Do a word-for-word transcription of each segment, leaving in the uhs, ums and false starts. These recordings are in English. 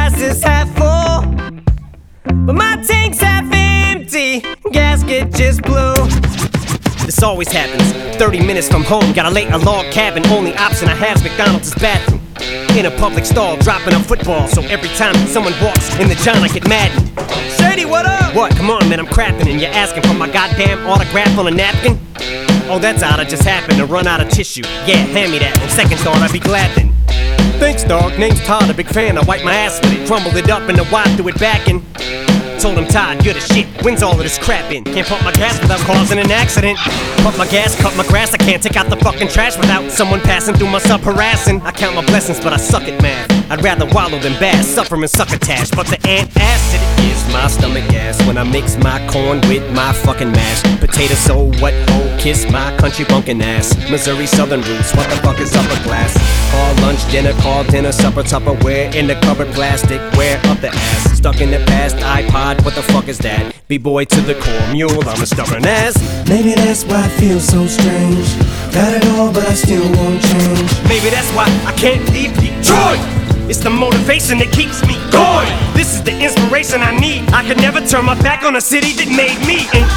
glass is half full, but my tank's half empty, gasket just blew. This always happens, thirty minutes from home, gotta lay a log cabin. Only option I have's McDonald's bathroom. In a public stall, dropping a football, so every time someone walks in the john I get maddened. Shady, what up? What? Come on, man, I'm crapping and you're asking for my goddamn autograph on a napkin? Oh, that's odd, I just happened to run out of tissue. Yeah, hand me that, on second thought I'd be glad then. Thanks, dog, name's Todd, a big fan. I wiped my ass with it, crumbled it up and the wipe threw it back in. Told him, Todd, you're the shit, when's all of this crap in? Can't pump my gas without causing an accident. Pump my gas, cut my grass, I can't take out the fucking trash without someone passing through my sub harassing. I count my blessings, but I suck at math. I'd rather wallow than bass, suffer and succotash. But the antacid is my stomach gas when I mix my corn with my fucking mash. Potato so what, ho, kiss my country bunkin' ass. Missouri Southern roots, what the fuck is upper class? Call lunch, dinner, call dinner, supper, Tupperware in the cupboard, plastic, wear up the ass. Stuck in the past, iPod, what the fuck is that? B-boy to the core, mule, I'm a stubborn ass. Maybe that's why I feel so strange. Got it all, but I still won't change. Maybe that's why I can't leave Detroit. It's the motivation that keeps me going. This is the inspiration I need. I could never turn my back on a city that made me. And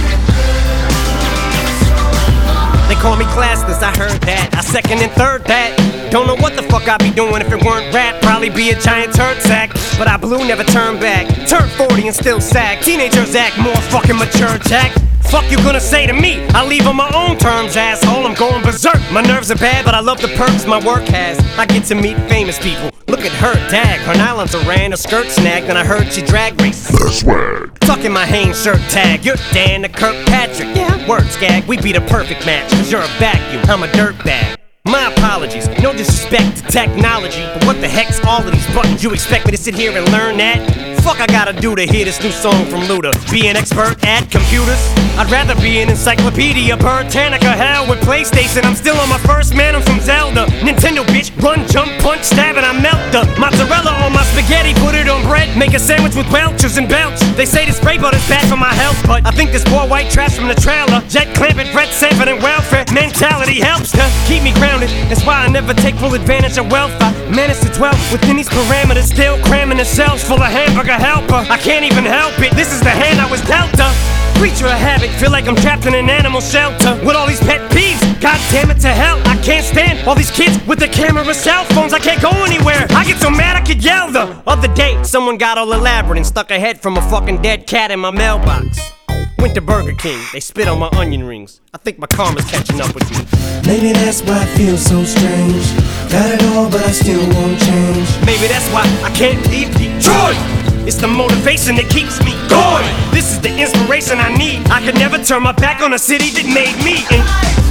they call me classless, I heard that. I second and third that. Don't know what the fuck I'd be doing if it weren't rap. Probably be a giant turd sack. But I blew, never turned back. Turned forty and still sag. Teenagers act more fucking mature, Jack. Fuck you gonna say to me? I leave on my own terms, asshole. I'm going berserk. My nerves are bad, but I love the perks my work has. I get to meet famous people. Look at her, dag. Her nylons are ran, a skirt snagged, and I heard she drag races. The swag. Tucking my Hanes shirt tag. You're Dan to Kirkpatrick. Yeah, words gag. We be the perfect match. Cause you're a vacuum, I'm a dirtbag. My apologies, no disrespect to technology, but what the heck's all of these buttons? You expect me to sit here and learn that? Fuck I gotta do to hear this new song from Luda? Be an expert at computers? I'd rather be an encyclopedia, Britannica, hell with PlayStation. I'm still on my first man, I'm from Zelda. Nintendo bitch, run, jump, punch, stab, and I melt the mozzarella on my spaghetti, put it on bread, make a sandwich with Welchers and belch. They say this spray butter's bad for my health, but I think this poor white trash from the trailer, Jet Clampett, Brett Sanford, and welfare mentality helps to keep me grounded. That's why I never take full advantage of wealth. I manage to dwell within these parameters, still cramming the cells full of hamburger helper. I can't even help it, this is the hand I was dealt a. Creature of havoc, feel like I'm trapped in an animal shelter with all these pet peeves. God damn it to hell, I can't stand all these kids with their camera cell phones. I can't go anywhere, I get so mad I could yell. The other day, someone got all elaborate and stuck a head from a fucking dead cat in my mailbox. Went to Burger King, they spit on my onion rings. I think my karma's catching up with me. Maybe that's why I feel so strange. Got it all, but I still won't change. Maybe that's why I can't leave Detroit. It's the motivation that keeps me going. This is the inspiration I need. I could never turn my back on a city that made me. And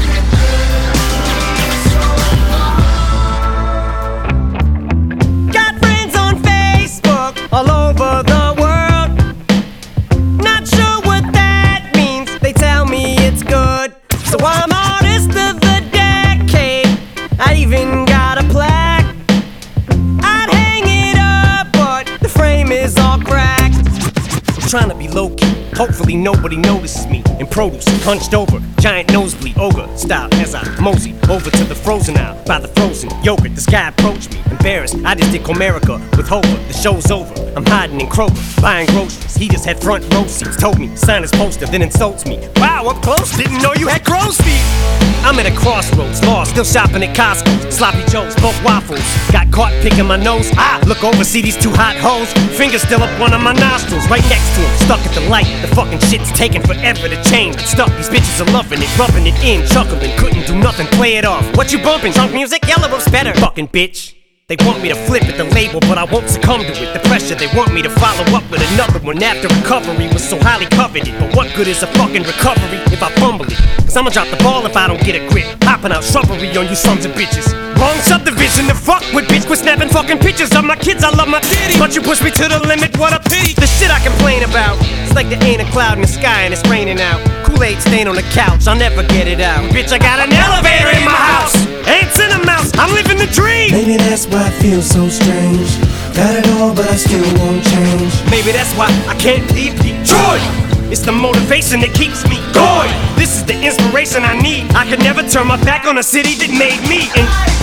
got friends on Facebook all over the world. Not sure what that means. They tell me it's good. So I'm artist of the decade. I even got a plaque. I'd hang it up, but the frame is all cracked. I'm trying to be low-key. Hopefully nobody notices me. In produce, hunched over, giant nosebleed, ogre style as I mosey over to the frozen aisle by the frozen yogurt. This guy approached me, embarrassed. I just did Comerica with Hova. The show's over. I'm hiding in Kroger, buying groceries. He just had front row seats. Told me sign his poster, then insults me. Wow, up close, didn't know you had crow's feet. I'm at a crossroads, lost, still shopping at Costco. Sloppy Joes, both waffles. Got caught picking my nose. Ah, look over, see these two hot hoes. Fingers still up one of my nostrils, right next to him. Stuck at the light, the fucking shit's taking forever to change. Stuck, these bitches are loving it, rubbing it in, chuckling, couldn't do nothing, play it off. What you bumping? Drunk music? Yellow rope's better. Fucking bitch. They want me to flip at the label, but I won't succumb to it. The pressure, they want me to follow up with another one after recovery was so highly coveted. But what good is a fucking recovery if I fumble it? Cause I'ma drop the ball if I don't get a grip. Hopping out shrubbery on you sons of bitches. Wrong subdivision to fuck with, bitch. Quit snapping fucking pictures of my kids, I love my titties. But you push me to the limit, what a pity. The shit I complain about, it's like there ain't a cloud in the sky and it's raining out. Kool-Aid stain on the couch, I'll never get it out. Bitch, I got an elevator in my house. Ants in a mouse, I'm living the dream. Maybe that's why I feel so strange. Got it all, but I still won't change. Maybe that's why I can't leave Detroit. It's the motivation that keeps me going. This is the inspiration I need. I could never turn my back on a city that made me. And